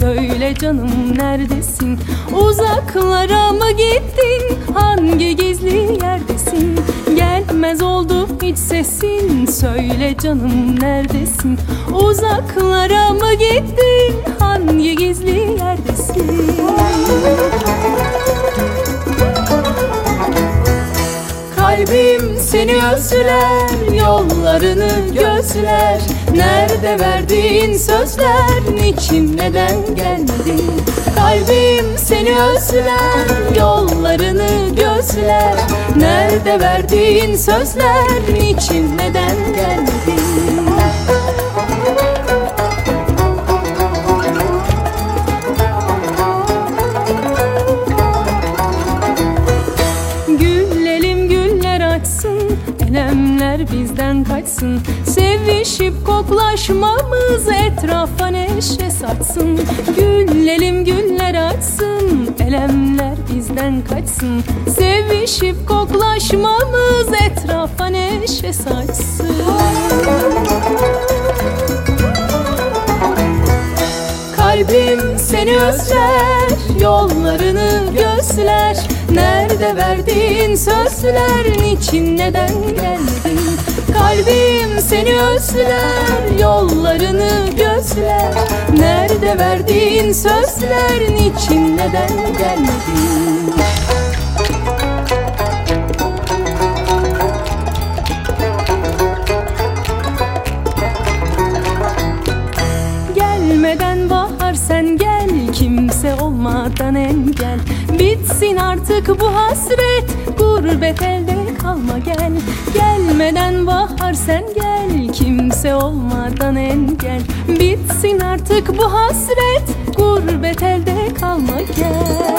söyle canım neredesin? Uzaklara mı gittin? Hangi gizli yerdesin? Gelmez oldu hiç sesin, söyle canım neredesin? Uzaklara mı gittin? Hangi gizli yerdesin? Kalbim seni özler, yollarını gözler. Nerede verdiğin sözler, niçin neden gelmedin? Kalbim seni özler, yollarını gözler. Nerede verdiğin sözler, niçin neden gelmedin? Elemler bizden kaçsın, sevişip koklaşmamız etrafa neşe saçsın. Gülelim güller açsın, elemler bizden kaçsın, sevişip koklaşmamız etrafa neşe saçsın. Kalbim seni özler, yollarını gözler. Nerede verdiğin sözler, niçin neden gelmedin? Kalbim seni özler, yollarını gözler. Nerede verdiğin sözler, niçin neden gelmedin? Gelmeden bahar sen gel, kimse olmadan engel. Bitsin artık bu hasret, gurbet elde kalma gel. Gelmeden bahar sen gel, kimse olmadan engel. Bitsin artık bu hasret, gurbet elde kalma gel.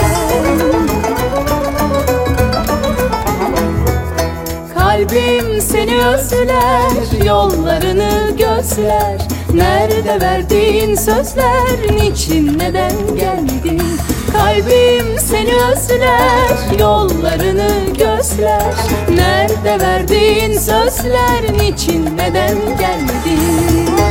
Kalbim seni özler, yollarını gözler. Nerede verdiğin sözler, niçin neden gelmedin? Kalbim seni özler, yollarını gözler. Nerede verdiğin sözler, niçin neden gelmedin?